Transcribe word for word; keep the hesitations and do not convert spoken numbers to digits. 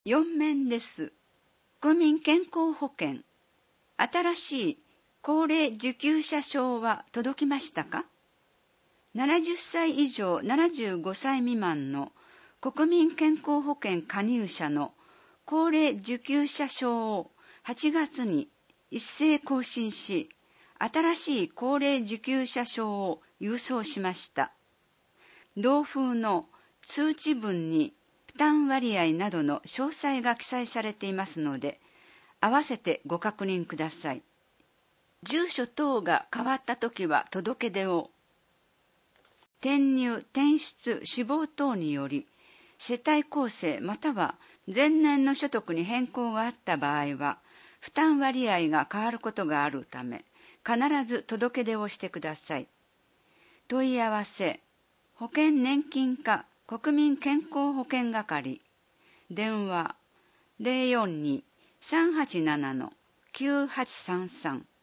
よん面です。国民健康保険。新しい高齢受給者証は届きましたか？ ななじゅっさい以上ななじゅうごさい未満の国民健康保険加入者の高齢受給者証をはちがつに一斉更新し、新しい高齢受給者証を郵送しました。同封の通知文に負担割合などの詳細が記載されていますので、合わせてご確認ください。住所等が変わったときは届け出を。転入、転出、死亡等により、世帯構成または前年の所得に変更があった場合は、負担割合が変わることがあるため、必ず届け出をしてください。問い合わせ、保険年金課国民健康保険係、電話 ゼロよんに さんはちなな きゅうはちさんさん